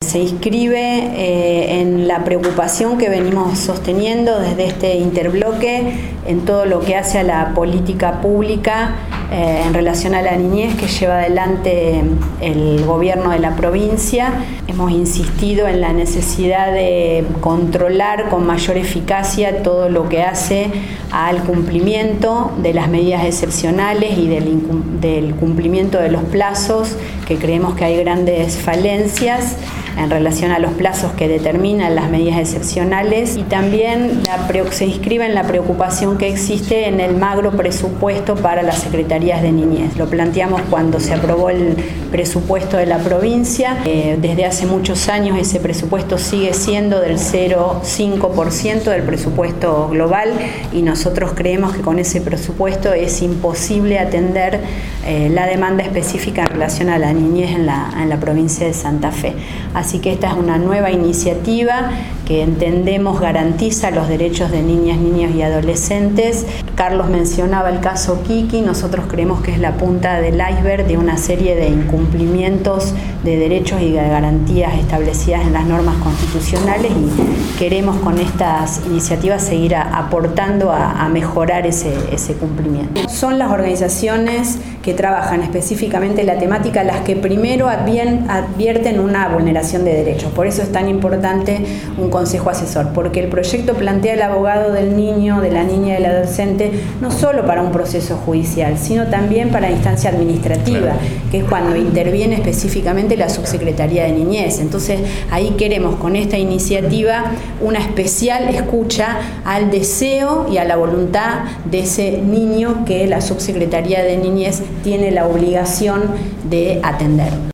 se inscribe en la preocupación que venimos sosteniendo desde este interbloque en todo lo que hace a la política pública en relación a la niñez que lleva adelante el gobierno de la provincia. Hemos insistido en la necesidad de controlar con mayor eficacia todo lo que hace al cumplimiento de las medidas excepcionales y del cumplimiento de los plazos, que creemos que hay grandes falencias en relación a los plazos que determinan las medidas excepcionales, y también se inscribe en la preocupación que existe en el magro presupuesto para las secretarías de niñez. Lo planteamos cuando se aprobó el presupuesto de la provincia. Desde hace muchos años ese presupuesto sigue siendo del 0,5% del presupuesto global, y nosotros creemos que con ese presupuesto es imposible atender la demanda específica en relación a la niñez en la provincia de Santa Fe. Así que esta es una nueva iniciativa que entendemos garantiza los derechos de niñas, niños y adolescentes. Carlos mencionaba el caso Kiki. Nosotros creemos que es la punta del iceberg de una serie de incumplimientos de derechos y de garantías establecidas en las normas constitucionales, y queremos con estas iniciativas seguir aportando a mejorar ese cumplimiento. Son las organizaciones que trabajan específicamente la temática las que primero advierten una vulneración de derechos. Por eso es tan importante un consejo asesor, porque el proyecto plantea el abogado del niño, de la niña y del adolescente no solo para un proceso judicial, sino también para la instancia administrativa, que es cuando interviene específicamente la Subsecretaría de Niñez. Entonces, ahí queremos con esta iniciativa una especial escucha al deseo y a la voluntad de ese niño que la Subsecretaría de Niñez tiene la obligación de atender.